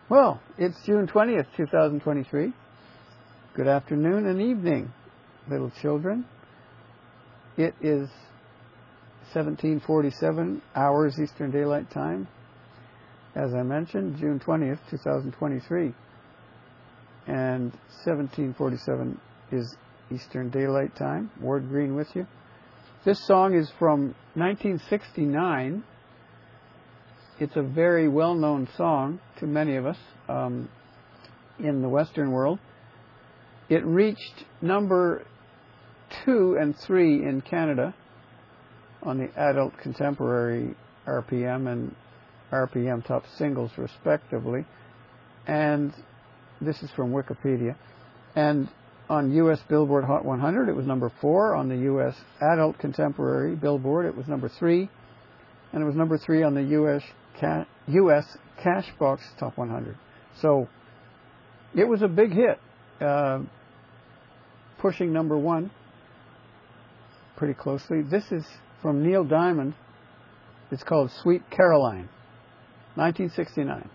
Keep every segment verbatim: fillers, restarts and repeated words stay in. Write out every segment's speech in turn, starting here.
Well, it's June twentieth, two thousand twenty-three. Good afternoon and evening, little children. It is seventeen forty-seven hours Eastern Daylight Time. As I mentioned, June twentieth, two thousand twenty-three. And seventeen forty-seven is Eastern Daylight Time. Ward Green with you. This song is from nineteen sixty-nine. It's a very well-known song to many of us um, in the Western world. It reached number two and three in Canada on the Adult Contemporary R P M and R P M Top Singles, respectively. And this is from Wikipedia. And on U S Billboard Hot one hundred, it was number four. On the U S Adult Contemporary Billboard, it was number three. And it was number three on the U S Ca- U S Cashbox Top one hundred. So it was a big hit, uh, pushing number one pretty closely. This is from Neil Diamond. It's called Sweet Caroline, nineteen sixty-nine.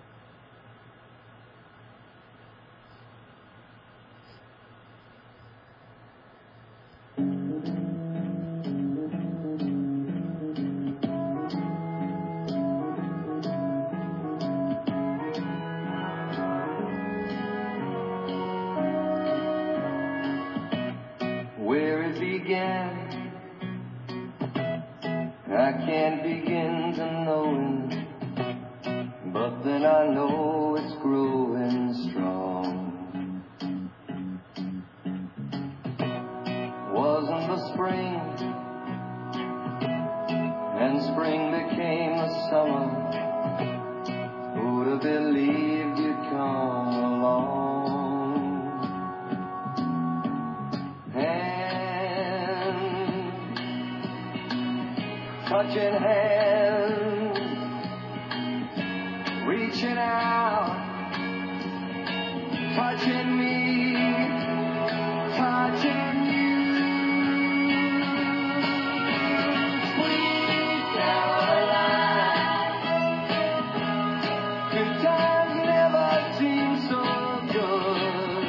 Where it began, I can't begin to know it, but then I know it's growing strong. Wasn't the spring, and spring became the summer. Who'd have believed you'd come along? Touching hands, reaching out, touching me, touching you. Sweet Caroline, good times never seem so good.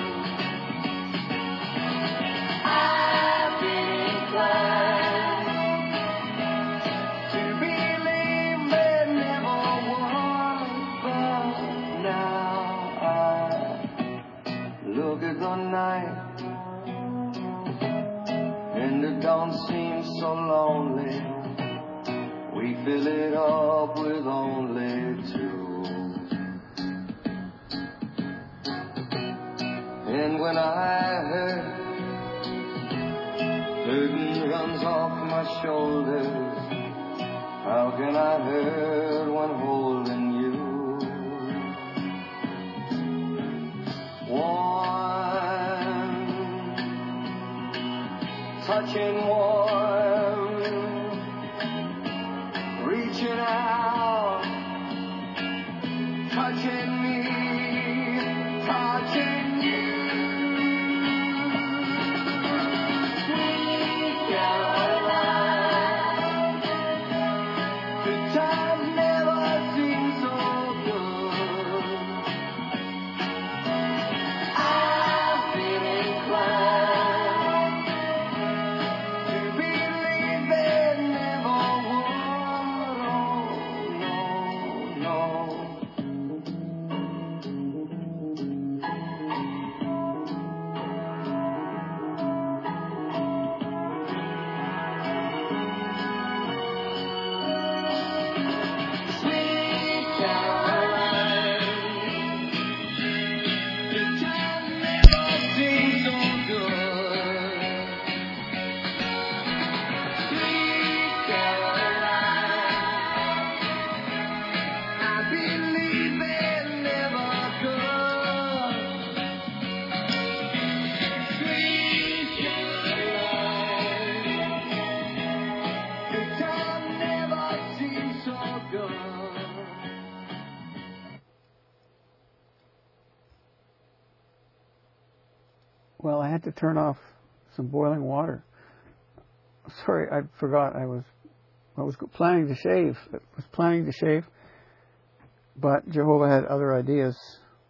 I've been inclined the night, and it don't seem so lonely. We fill it up with only two. And when I hurt, burden runs off my shoulders. How can I hurt when holding you? One, touching warm, reaching out, touching me, touching you. Sweet Caroline, the times never seem so good. I've been inclined to believe it never would. Oh, no, Sweet Caroline, the time never seemed so good. Sweet Caroline, I believe it never could. Sweet Caroline, the time never seemed so good. Well, I had to turn off some boiling water. Sorry, I forgot. I was I was planning to shave. I was planning to shave, but Jehovah had other ideas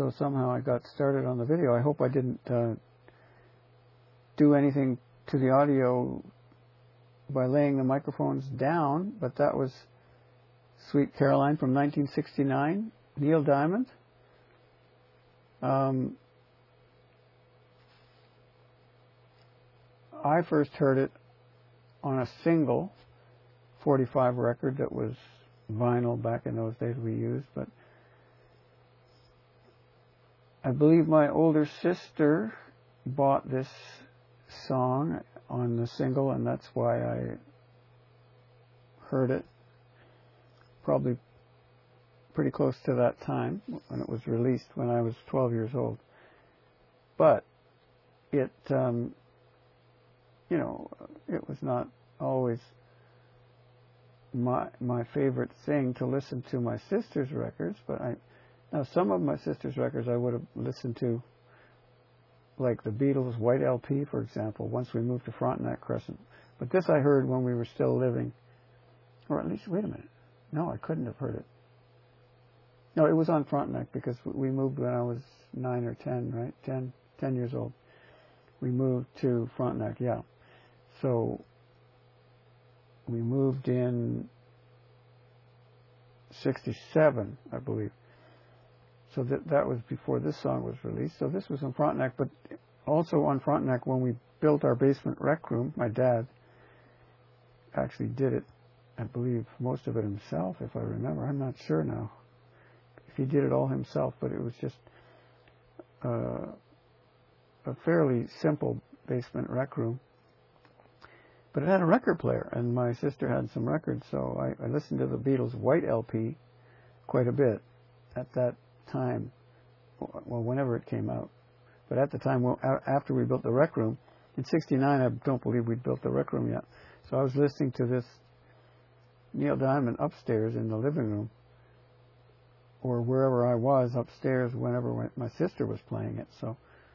so somehow I got started on the video. I hope I didn't uh, do anything to the audio by laying the microphones down, but that was Sweet Caroline from nineteen sixty-nine, Neil Diamond. Um, I first heard it on a single forty-five record that was vinyl back in those days we used, but I believe my older sister bought this song on the single, and that's why I heard it probably pretty close to that time when it was released, when I was twelve years old. But it, um, you know, it was not always my my favorite thing to listen to my sister's records, but I now some of my sister's records I would have listened to, like the Beatles' White L P, for example, once we moved to Frontenac Crescent. But this I heard when we were still living, or at least, wait a minute, no, I couldn't have heard it. No, it was on Frontenac because we moved when I was nine or ten, right? Ten, ten years old. We moved to Frontenac, yeah. So we moved in sixty-seven, I believe. So that that was before this song was released. So this was on Frontenac, but also on Frontenac when we built our basement rec room, my dad actually did it, I believe, most of it himself, if I remember. I'm not sure now if he did it all himself, but it was just uh, a fairly simple basement rec room. But it had a record player, and my sister had some records, so I, I listened to the Beatles' White L P quite a bit at that time, well, whenever it came out. But at the time, well, after we built the rec room, in sixty-nine, I don't believe we'd built the rec room yet. So I was listening to this Neil Diamond upstairs in the living room, or wherever I was upstairs whenever my sister was playing it. So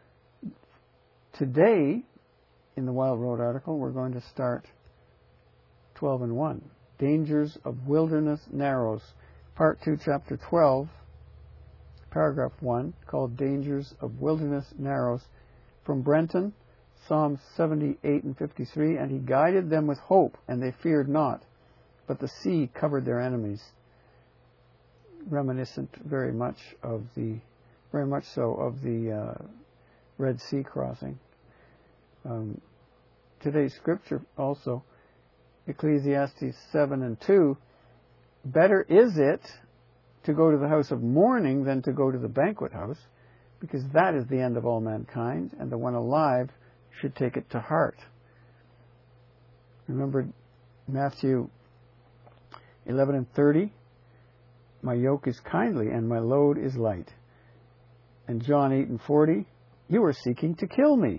today, in the Wild Road article, we're going to start twelve and one. Dangers of Wilderness Narrows. Part two, Chapter twelve, Paragraph one, called Dangers of Wilderness Narrows. From Brenton, Psalms seventy-eight and fifty-three, and he guided them with hope, and they feared not, but the sea covered their enemies. Reminiscent very much of the, very much so of the uh, Red Sea crossing. Um, today's scripture also, Ecclesiastes seven and two, better is it to go to the house of mourning than to go to the banquet house, because that is the end of all mankind, and the one alive should take it to heart. Remember Matthew eleven and thirty, my yoke is kindly and my load is light. And John eight and forty, you are seeking to kill me.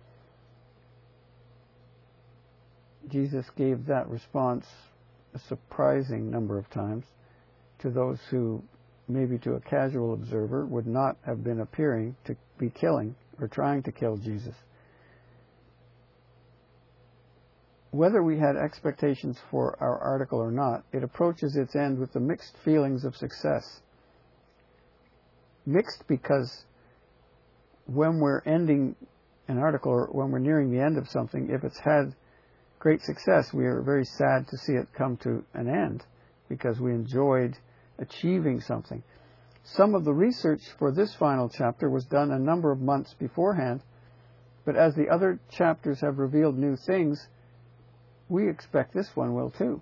Jesus gave that response a surprising number of times to those who, maybe to a casual observer, would not have been appearing to be killing or trying to kill Jesus. Whether we had expectations for our article or not, it approaches its end with the mixed feelings of success. Mixed because when we're ending an article, or when we're nearing the end of something, if it's had great success, we are very sad to see it come to an end because we enjoyed achieving something. Some of the research for this final chapter was done a number of months beforehand, but as the other chapters have revealed new things, we expect this one will too.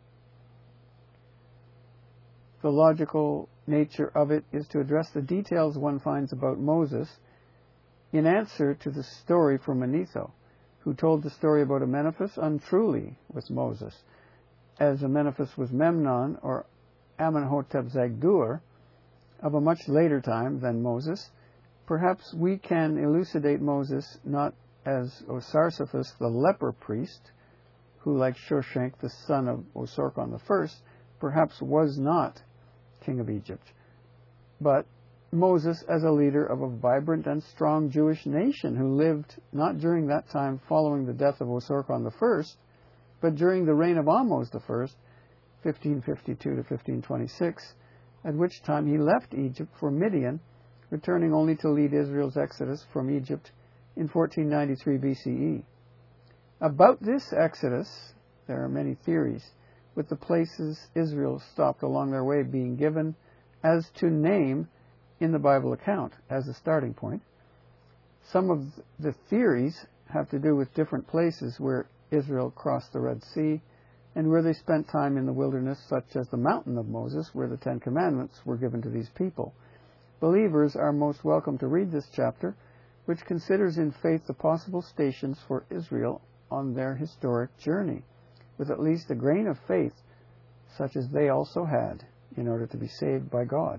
The logical nature of it is to address the details one finds about Moses in answer to the story from Manetho, who told the story about Amenophis untruly with Moses. As Amenophis was Memnon, or Amenhotep Zagdur, of a much later time than Moses, perhaps we can elucidate Moses not as Osarsaphus, the leper priest, who, like Shoshenq, the son of Osorkon the First, perhaps was not king of Egypt, but Moses as a leader of a vibrant and strong Jewish nation who lived not during that time following the death of Osorkon the First, but during the reign of Ahmose the First, fifteen fifty-two to fifteen twenty-six, at which time he left Egypt for Midian, returning only to lead Israel's exodus from Egypt in fourteen ninety-three B C E. About this exodus, there are many theories, with the places Israel stopped along their way being given as to name in the Bible account as a starting point. Some of the theories have to do with different places where Israel crossed the Red Sea and where they spent time in the wilderness, such as the mountain of Moses, where the Ten Commandments were given to these people. Believers are most welcome to read this chapter, which considers in faith the possible stations for Israel on their historic journey, with at least a grain of faith, such as they also had, in order to be saved by God.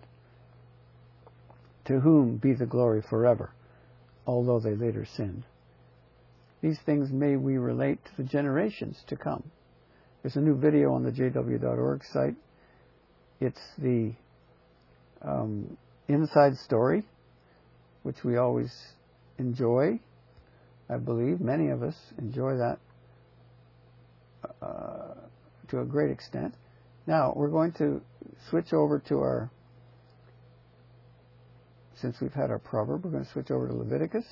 To whom be the glory forever, although they later sinned. These things may we relate to the generations to come. There's a new video on the J W dot org site. It's the um, inside story, which we always enjoy. I believe many of us enjoy that uh, to a great extent. Now, we're going to switch over to our, since we've had our proverb, we're going to switch over to Leviticus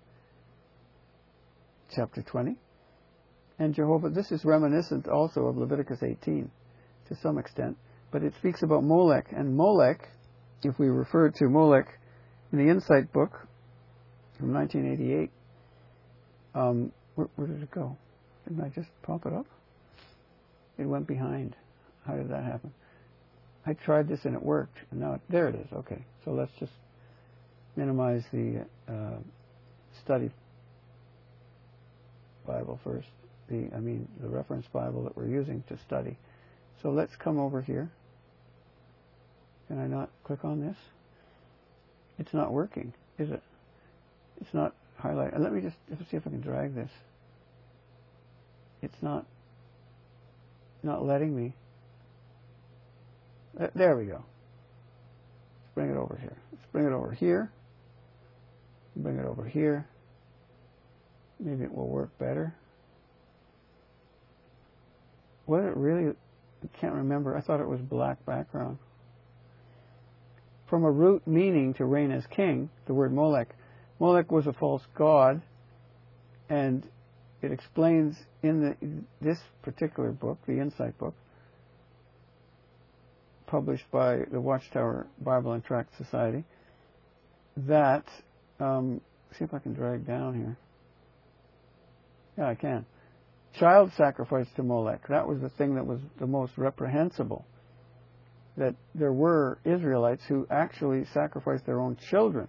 chapter twenty. And Jehovah, this is reminiscent also of Leviticus eighteen to some extent, but it speaks about Molech. And Molech, if we refer to Molech in the Insight book from nineteen eighty-eight, um, where, where did it go? Didn't I just pop it up? It went behind. How did that happen? I tried this and it worked. And now, it, there it is. Okay, so let's just minimize the uh, study Bible first. The, I mean, the reference Bible that we're using to study. So let's come over here. Can I not click on this? It's not working, is it? It's not highlighted. Let me just let's see if I can drag this. It's not not letting me. Uh, there we go. Let's bring it over here. Let's bring it over here. Bring it over here. Maybe it will work better. Was it really? I can't remember. I thought it was black background. From a root meaning to reign as king, the word Molech. Molech was a false god, and it explains in the, this particular book, the Insight book, published by the Watchtower Bible and Tract Society, that, um, see if I can drag down here. Yeah, I can. Child sacrifice to Molech. That was the thing that was the most reprehensible. That there were Israelites who actually sacrificed their own children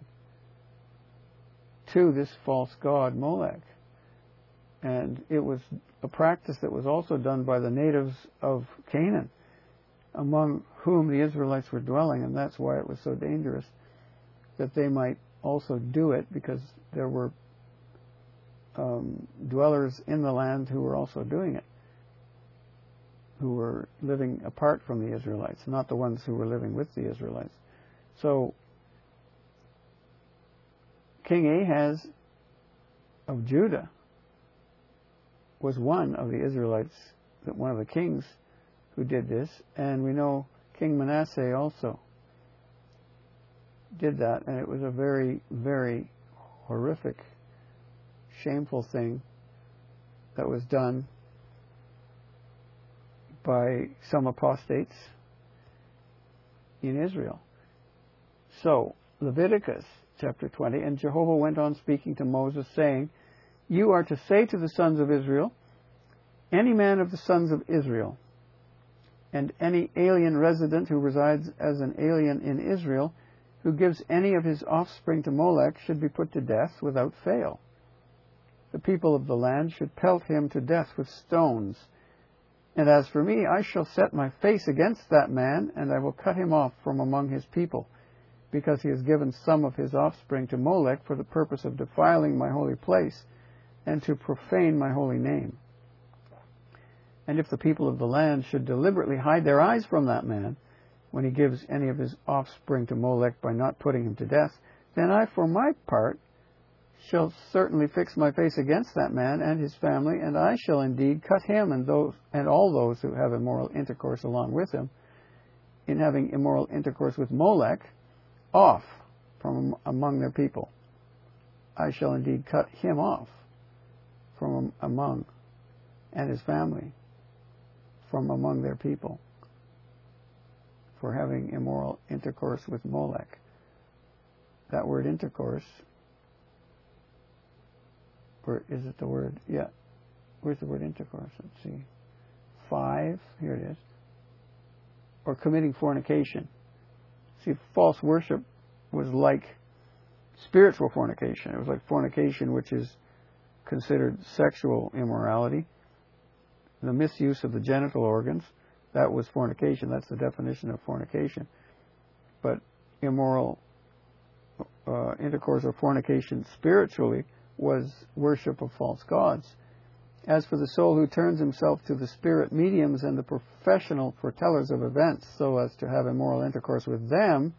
to this false god Molech. And it was a practice that was also done by the natives of Canaan, among whom the Israelites were dwelling, and that's why it was so dangerous, that they might also do it, because there were um, dwellers in the land who were also doing it, who were living apart from the Israelites, not the ones who were living with the Israelites. So King Ahaz of Judah was one of the Israelites, one of the kings who did this, and we know King Manasseh also did that, and it was a very, very horrific, shameful thing that was done by some apostates in Israel. So, Leviticus chapter twenty, and Jehovah went on speaking to Moses, saying, You are to say to the sons of Israel, any man of the sons of Israel, and any alien resident who resides as an alien in Israel, who gives any of his offspring to Molech, should be put to death without fail. The people of the land should pelt him to death with stones. And as for me, I shall set my face against that man, and I will cut him off from among his people, because he has given some of his offspring to Molech for the purpose of defiling my holy place, and to profane my holy name. And if the people of the land should deliberately hide their eyes from that man, when he gives any of his offspring to Molech by not putting him to death, then I, for my part, shall certainly fix my face against that man and his family, and I shall indeed cut him and those and all those who have immoral intercourse along with him, in having immoral intercourse with Molech, off from among their people. I shall indeed cut him off from among, and his family, from among their people, for having immoral intercourse with Molech. That word intercourse, or is it the word, yeah, where's the word intercourse? Let's see. Five, here it is. Or committing fornication. See, false worship was like spiritual fornication. It was like fornication, which is considered sexual immorality. The misuse of the genital organs, that was fornication. That's the definition of fornication. But immoral uh, intercourse or fornication spiritually was worship of false gods. As for the soul who turns himself to the spirit mediums and the professional foretellers of events so as to have immoral intercourse with them,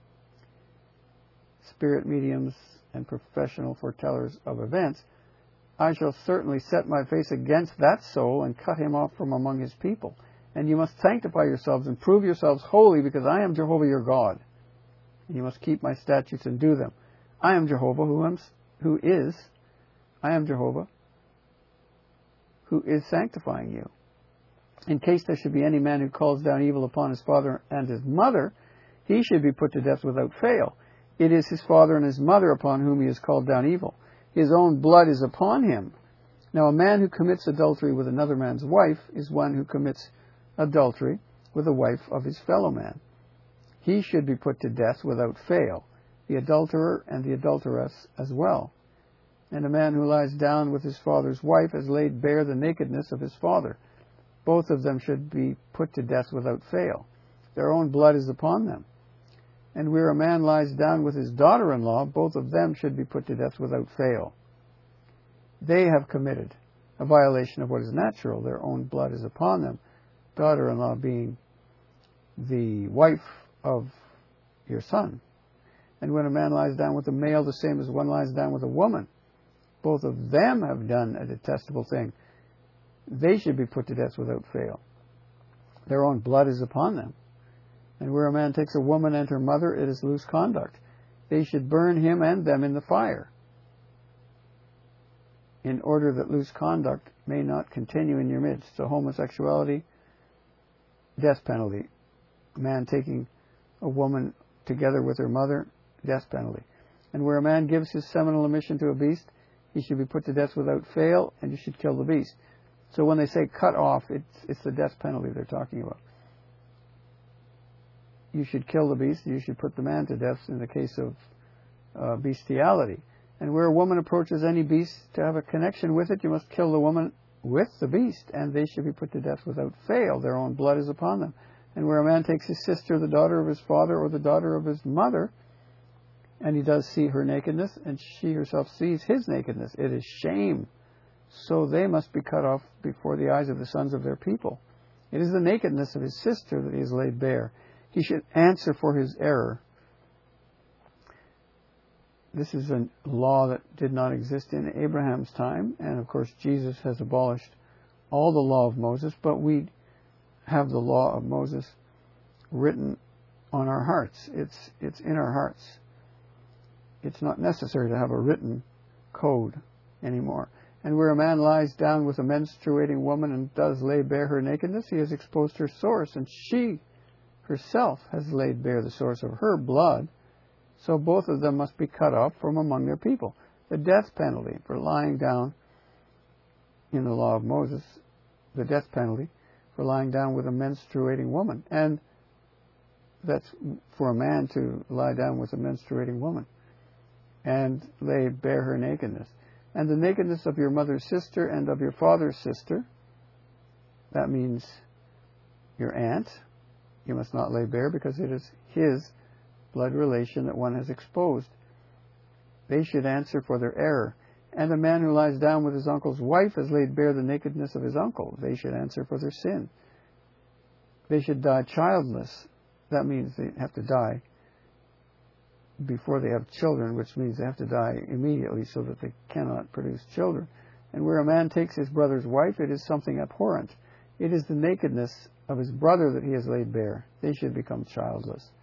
spirit mediums and professional foretellers of events, I shall certainly set my face against that soul and cut him off from among his people. And you must sanctify yourselves and prove yourselves holy, because I am Jehovah your God. And you must keep my statutes and do them. I am Jehovah who, am, who is, I am Jehovah who is sanctifying you. In case there should be any man who calls down evil upon his father and his mother, he should be put to death without fail. It is his father and his mother upon whom he has called down evil. His own blood is upon him. Now a man who commits adultery with another man's wife is one who commits adultery with the wife of his fellow man. He should be put to death without fail, the adulterer and the adulteress as well. And a man who lies down with his father's wife has laid bare the nakedness of his father. Both of them should be put to death without fail. Their own blood is upon them. And where a man lies down with his daughter-in-law, both of them should be put to death without fail. They have committed a violation of what is natural. Their own blood is upon them. Daughter-in-law being the wife of your son. And when a man lies down with a male, the same as one lies down with a woman, both of them have done a detestable thing. They should be put to death without fail. Their own blood is upon them. And where a man takes a woman and her mother, it is loose conduct. They should burn him and them in the fire, in order that loose conduct may not continue in your midst. So homosexuality, death penalty. A man taking a woman together with her mother, death penalty. And where a man gives his seminal emission to a beast, he should be put to death without fail, and you should kill the beast. So when they say cut off, it's, it's the death penalty they're talking about. You should kill the beast, you should put the man to death in the case of uh, bestiality. And where a woman approaches any beast to have a connection with it, you must kill the woman with the beast, and they should be put to death without fail. Their own blood is upon them. And where a man takes his sister, the daughter of his father, or the daughter of his mother, and he does see her nakedness, and she herself sees his nakedness, it is shame. So they must be cut off before the eyes of the sons of their people. It is the nakedness of his sister that he has laid bare. He should answer for his error. This is a law that did not exist in Abraham's time, and of course Jesus has abolished all the law of Moses, but we have the law of Moses written on our hearts. It's, it's in our hearts. It's not necessary to have a written code anymore. And where a man lies down with a menstruating woman and does lay bare her nakedness, he has exposed her source, and she herself has laid bare the source of her blood. So both of them must be cut off from among their people. The death penalty for lying down in the law of Moses, the death penalty for lying down with a menstruating woman. And that's for a man to lie down with a menstruating woman and lay bare her nakedness. And the nakedness of your mother's sister and of your father's sister, that means your aunt, you must not lay bare, because it is his blood relation that one has exposed. They should answer for their error. And a man who lies down with his uncle's wife has laid bare the nakedness of his uncle. They should answer for their sin. They should die childless. That means they have to die before they have children, which means they have to die immediately so that they cannot produce children. And where a man takes his brother's wife, it is something abhorrent. It is the nakedness of his brother that he has laid bare. They should become childless.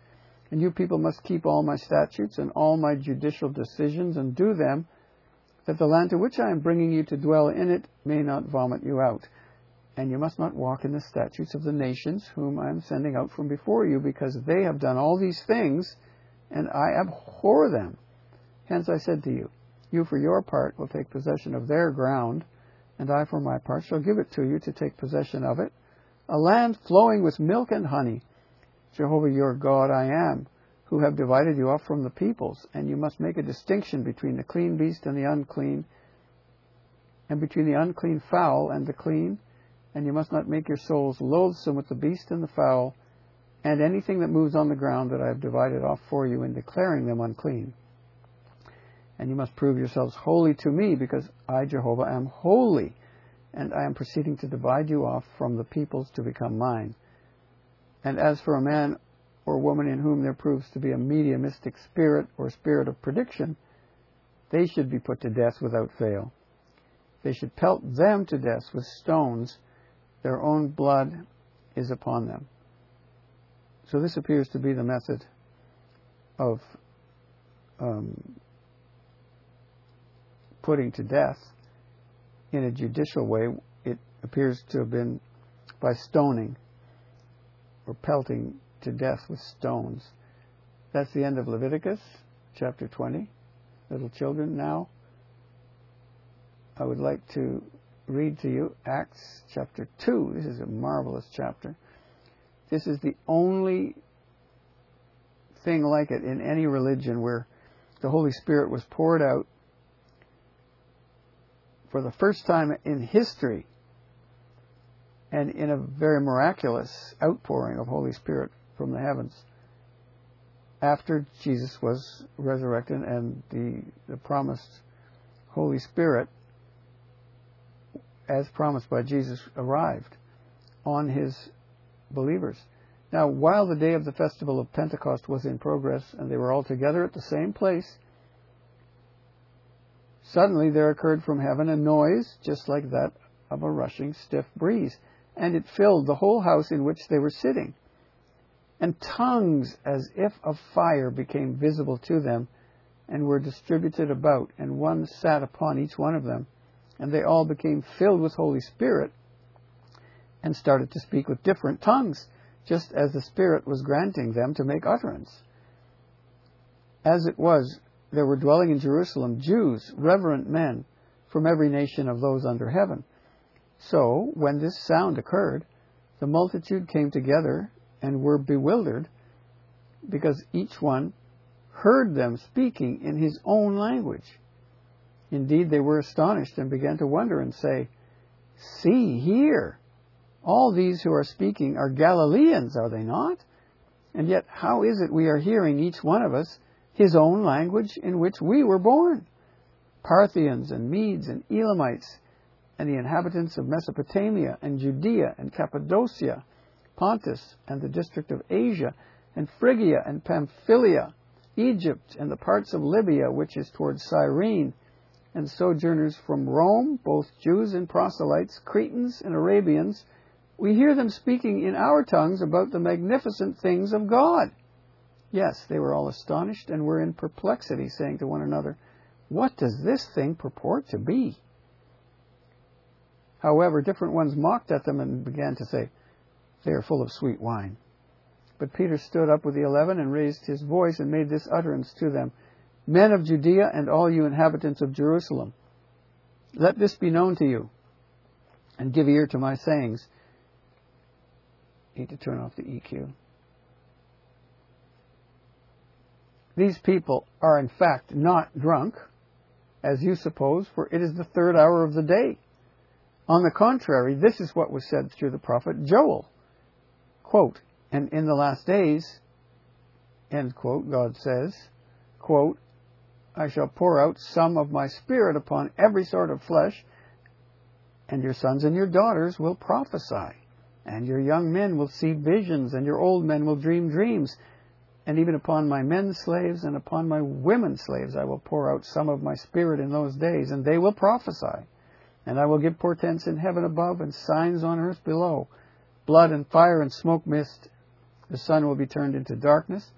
And you people must keep all my statutes and all my judicial decisions and do them, that the land to which I am bringing you to dwell in it may not vomit you out. And you must not walk in the statutes of the nations whom I am sending out from before you, because they have done all these things, and I abhor them. Hence I said to you, you for your part will take possession of their ground, and I for my part shall give it to you to take possession of it, a land flowing with milk and honey. Jehovah your God I am, who have divided you off from the peoples, and you must make a distinction between the clean beast and the unclean, and between the unclean fowl and the clean, and you must not make your souls loathsome with the beast and the fowl, and anything that moves on the ground that I have divided off for you in declaring them unclean. And you must prove yourselves holy to me, because I, Jehovah, am holy, and I am proceeding to divide you off from the peoples to become mine. And as for a man or woman in whom there proves to be a mediumistic spirit or spirit of prediction, they should be put to death without fail. They should pelt them to death with stones. Their own blood is upon them. So this appears to be the method of um, putting to death in a judicial way. It appears to have been by stoning or pelting to death with stones. That's the end of Leviticus chapter twenty. Little children, now I would like to read to you Acts chapter two. This is a marvelous chapter. This is the only thing like it in any religion where the Holy Spirit was poured out for the first time in history, and in a very miraculous outpouring of Holy Spirit from the heavens after Jesus was resurrected and the, the promised Holy Spirit, as promised by Jesus, arrived on his believers. Now, while the day of the festival of Pentecost was in progress and they were all together at the same place, suddenly there occurred from heaven a noise just like that of a rushing stiff breeze, and it filled the whole house in which they were sitting. And tongues as if of fire became visible to them and were distributed about, and one sat upon each one of them. And they all became filled with Holy Spirit and started to speak with different tongues, just as the Spirit was granting them to make utterance. As it was, there were dwelling in Jerusalem Jews, reverent men, from every nation of those under heaven. So, when this sound occurred, the multitude came together and were bewildered, because each one heard them speaking in his own language. Indeed, they were astonished and began to wonder and say, "See here, all these who are speaking are Galileans, are they not? And yet how is it we are hearing, each one of us, his own language in which we were born? Parthians and Medes and Elamites, and the inhabitants of Mesopotamia and Judea and Cappadocia, Pontus and the district of Asia, and Phrygia and Pamphylia, Egypt and the parts of Libya which is towards Cyrene, and sojourners from Rome, both Jews and proselytes, Cretans and Arabians, we hear them speaking in our tongues about the magnificent things of God." Yes, they were all astonished and were in perplexity, saying to one another, "What does this thing purport to be?" However, different ones mocked at them and began to say, "They are full of sweet wine." But Peter stood up with the eleven and raised his voice and made this utterance to them, "Men of Judea and all you inhabitants of Jerusalem, let this be known to you, and give ear to my sayings." Need to turn off the E Q. These people are in fact not drunk, as you suppose, for it is the third hour of the day. On the contrary, this is what was said through the prophet Joel. Quote, "And in the last days," end quote, God says, quote, "I shall pour out some of my spirit upon every sort of flesh, and your sons and your daughters will prophesy, and your young men will see visions, and your old men will dream dreams. And even upon my men slaves and upon my women slaves I will pour out some of my spirit in those days, and they will prophesy. And I will give portents in heaven above and signs on earth below, blood and fire and smoke mist. The sun will be turned into darkness,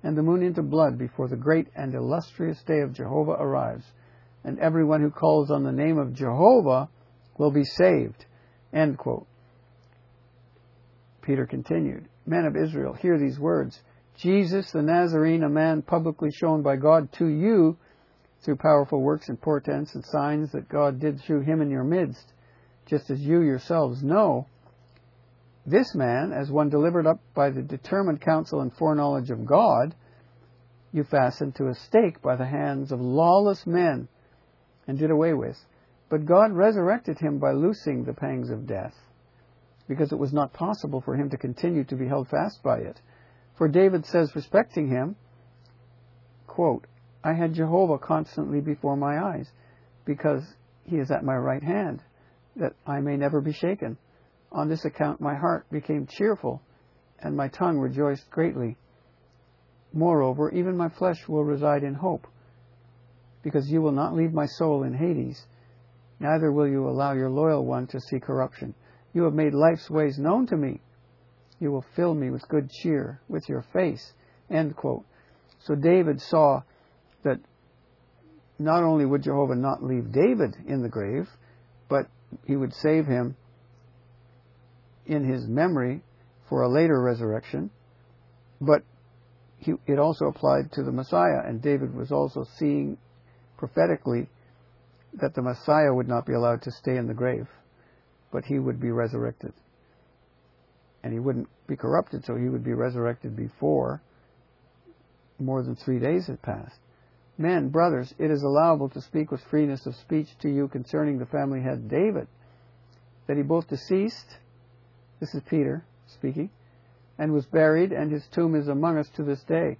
and the moon into blood before the great and illustrious day of Jehovah arrives. And everyone who calls on the name of Jehovah will be saved." End quote. Peter continued, "Men of Israel, hear these words. Jesus the Nazarene, a man publicly shown by God to you through powerful works and portents and signs that God did through him in your midst, just as you yourselves know, this man, as one delivered up by the determined counsel and foreknowledge of God, you fastened to a stake by the hands of lawless men and did away with. But God resurrected him by loosing the pangs of death, because it was not possible for him to continue to be held fast by it. For David says respecting him, quote, I had Jehovah constantly before my eyes, because he is at my right hand, that I may never be shaken. On this account my heart became cheerful, and my tongue rejoiced greatly. Moreover, even my flesh will reside in hope, because you will not leave my soul in Hades, neither will you allow your loyal one to see corruption. You have made life's ways known to me. You will fill me with good cheer with your face. End quote. So David saw that not only would Jehovah not leave David in the grave, but he would save him in his memory for a later resurrection. But he, it also applied to the Messiah, and David was also seeing prophetically that the Messiah would not be allowed to stay in the grave, but he would be resurrected. And he wouldn't be corrupted, so he would be resurrected before more than three days had passed. Men, brothers, it is allowable to speak with freeness of speech to you concerning the family head David, that he both deceased, this is Peter speaking, and was buried, and his tomb is among us to this day.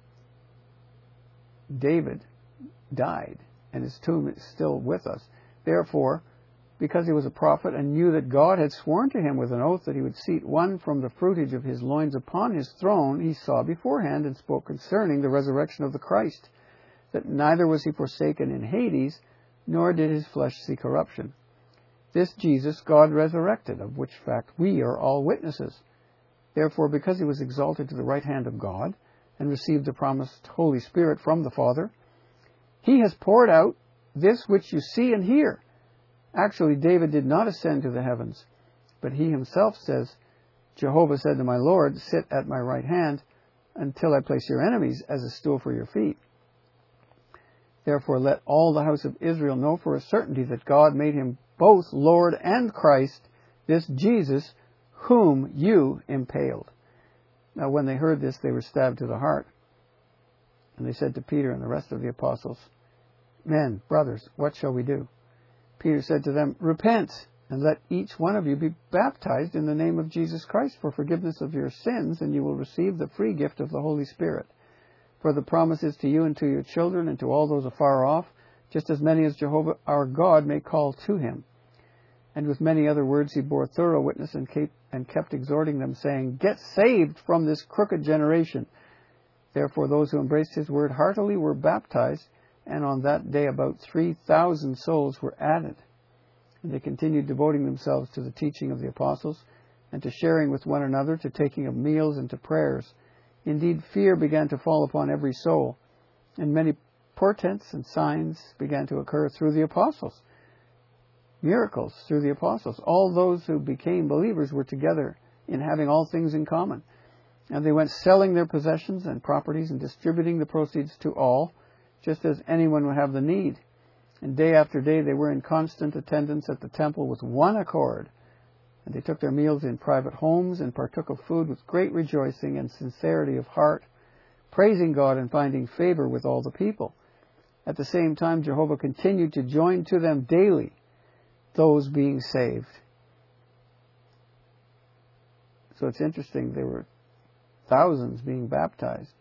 David died, and his tomb is still with us. Therefore, because he was a prophet and knew that God had sworn to him with an oath that he would seat one from the fruitage of his loins upon his throne, he saw beforehand and spoke concerning the resurrection of the Christ, that neither was he forsaken in Hades, nor did his flesh see corruption. This Jesus God resurrected, of which fact we are all witnesses. Therefore, because he was exalted to the right hand of God, and received the promised Holy Spirit from the Father, he has poured out this which you see and hear. Actually, David did not ascend to the heavens, but he himself says, Jehovah said to my Lord, sit at my right hand until I place your enemies as a stool for your feet. Therefore, let all the house of Israel know for a certainty that God made him both Lord and Christ, this Jesus, whom you impaled. Now, when they heard this, they were stabbed to the heart. And they said to Peter and the rest of the apostles, Men, brothers, what shall we do? Peter said to them, Repent, and let each one of you be baptized in the name of Jesus Christ for forgiveness of your sins, and you will receive the free gift of the Holy Spirit. For the promise is to you and to your children and to all those afar off, just as many as Jehovah our God may call to him. And with many other words he bore thorough witness and kept exhorting them, saying, Get saved from this crooked generation. Therefore those who embraced his word heartily were baptized, and on that day about three thousand souls were added. And they continued devoting themselves to the teaching of the apostles, and to sharing with one another, to taking of meals, and to prayers. Indeed, fear began to fall upon every soul, and many portents and signs began to occur through the apostles. Miracles through the apostles. All those who became believers were together in having all things in common. And they went selling their possessions and properties and distributing the proceeds to all, just as anyone would have the need. And day after day they were in constant attendance at the temple with one accord. And they took their meals in private homes and partook of food with great rejoicing and sincerity of heart, praising God and finding favor with all the people. At the same time, Jehovah continued to join to them daily those being saved. So it's interesting, there were thousands being baptized.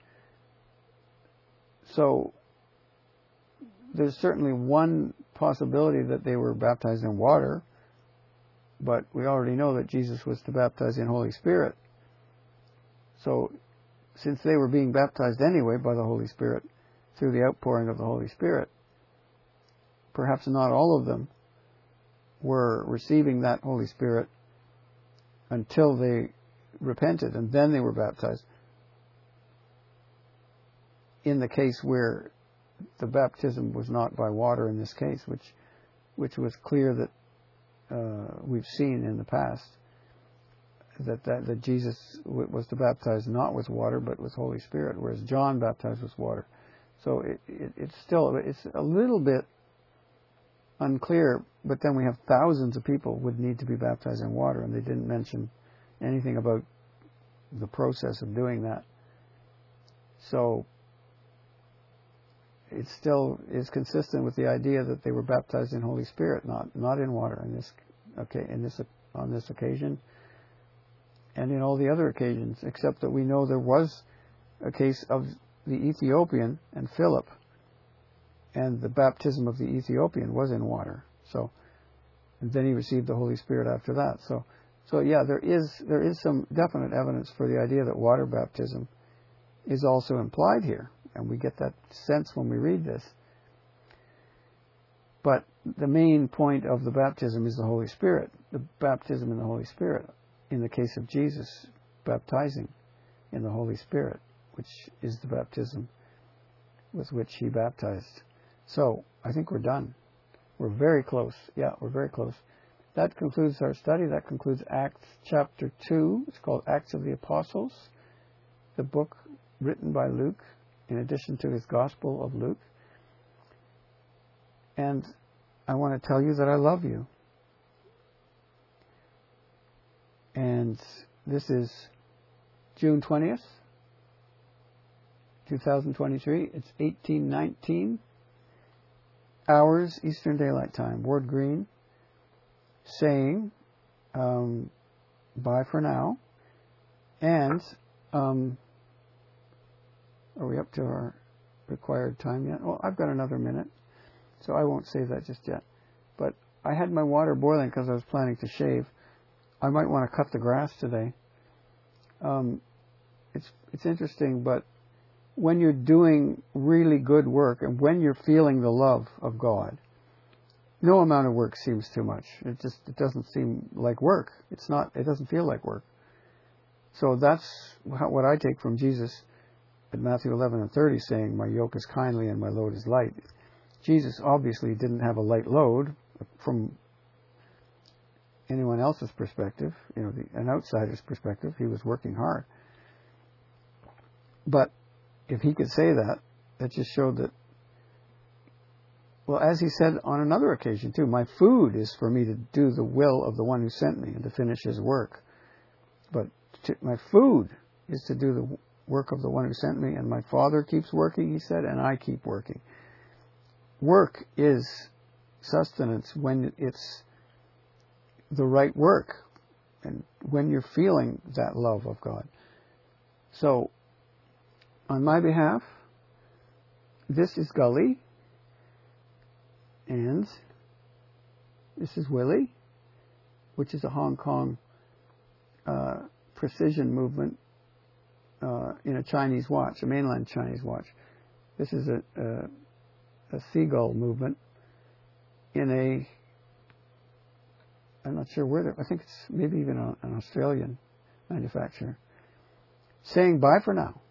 So there's certainly one possibility that they were baptized in water, but we already know that Jesus was to baptize in Holy Spirit. So since they were being baptized anyway by the Holy Spirit, through the outpouring of the Holy Spirit, perhaps not all of them were receiving that Holy Spirit until they repented, and then they were baptized. in the case where the baptism was not by water in this case, which which was clear that uh, we've seen in the past, that, that that Jesus was to baptize not with water but with Holy Spirit, whereas John baptized with water. So it, it, it's still it's a little bit unclear. But then we have thousands of people would need to be baptized in water, and they didn't mention anything about the process of doing that. So it still is consistent with the idea that they were baptized in Holy Spirit, not not in water in this okay in this on this occasion, and in all the other occasions, except that we know there was a case of the Ethiopian and Philip, and the baptism of the Ethiopian was in water. So, and then he received the Holy Spirit after that. So, so yeah, there is there is some definite evidence for the idea that water baptism is also implied here, and we get that sense when we read this. But the main point of the baptism is the Holy Spirit, the baptism in the Holy Spirit, in the case of Jesus baptizing in the Holy Spirit, which is the baptism with which he baptized. So, I think we're done. We're very close. Yeah, we're very close. That concludes our study. That concludes Acts chapter two. It's called Acts of the Apostles, the book written by Luke, in addition to his Gospel of Luke. And I want to tell you that I love you. And this is June twentieth, twenty twenty-three. It's eighteen nineteen hours Eastern Daylight Time. Ward Green saying um, bye for now. And um, are we up to our required time yet? Well, I've got another minute, so I won't say that just yet. But I had my water boiling because I was planning to shave. I might want to cut the grass today. Um, it's it's interesting, but when you're doing really good work and when you're feeling the love of God, no amount of work seems too much. It just it doesn't seem like work. It's not. It doesn't feel like work. So that's what I take from Jesus at Matthew eleven and thirty, saying, "My yoke is kindly and my load is light." Jesus obviously didn't have a light load from anyone else's perspective, you know, the, an outsider's perspective. He was working hard. But if he could say that, that just showed that, well, as he said on another occasion too, my food is for me to do the will of the one who sent me and to finish his work. But to, my food is to do the work of the one who sent me, and my Father keeps working, he said, and I keep working. Work is sustenance when it's the right work and when you're feeling that love of God. So, on my behalf, this is Gully, and this is Willie, which is a Hong Kong uh, precision movement uh, in a Chinese watch, a mainland Chinese watch. This is a, a, a seagull movement in a, I'm not sure where they're, I think it's maybe even a, an Australian manufacturer. Saying bye for now.